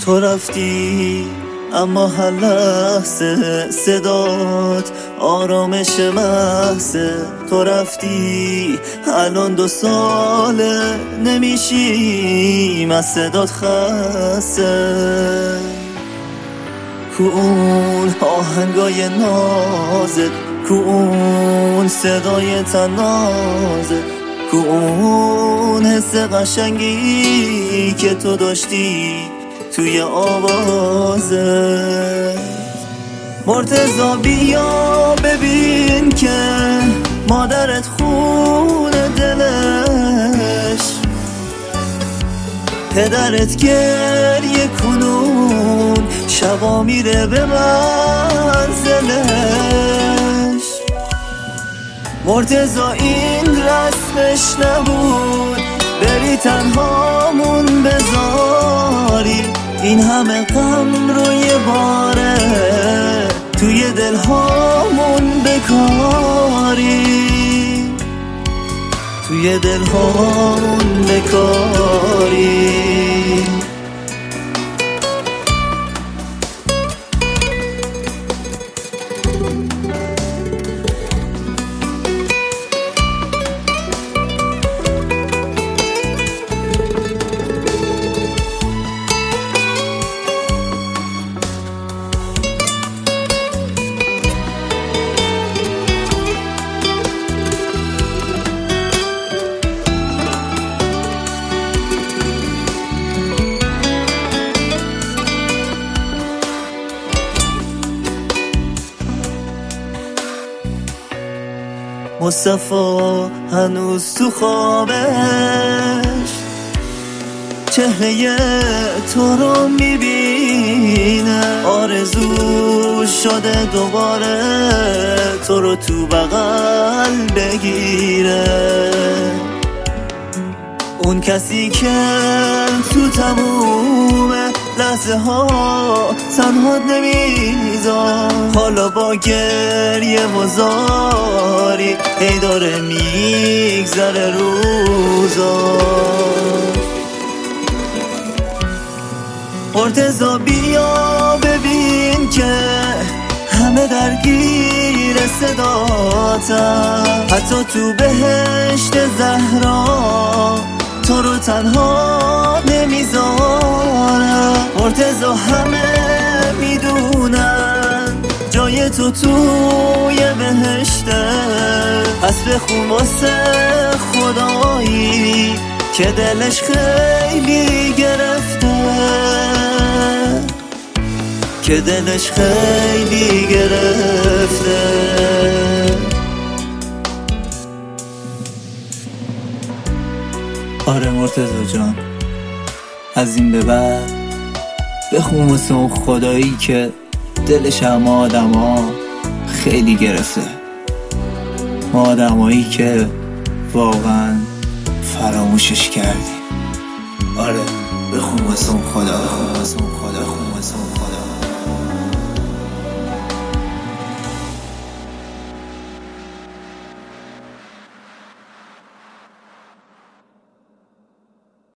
تو رفتی اما هر لحظه صدات آرامش محضه. تو رفتی الان 2 ساله نمیشیم از صدات خسته. کو اون آهنگای نازت، کو اون صدای تنازت، کو اون حس قشنگی که تو داشتی توی آوازت. مرتضی بیا ببین که مادرت خون دلش، پدرت گریه کنون شبا میره به منزلش. مرتضی این رسمش نبود بری تنهامون بذاری، این همه غم رو یه باره توی دلهامون بکاری، توی دلهامون بکاری. مصطفی هنوز تو خوابش چهره تو رو میبینه، آرزو شده دوباره تو رو تو بغل بگیره. اون کسی که تو تموم لحظه ها تنها نمیذار، حالا با گریه و زاری هی داره میگذره روزا. مرتضی بیا ببین که همه درگیر صداتم، حتی تو بهشت زهرا تو رو تنها نمیذارم. مرتضی همه میدونن جای تو توی بهشته، پس بخون واسه خدایی که دلش خیلی گرفته، که دلش خیلی گرفته. آره مرتضی جان، از این به بعد بخون واسه اون خدایی که دلش همه آدم ها خیلی گرفته، ما آدمایی که واقعا فراموشش کردیم. آره بخون واسه اون خدا، بخون واسه اون خدا، بخون واسه اون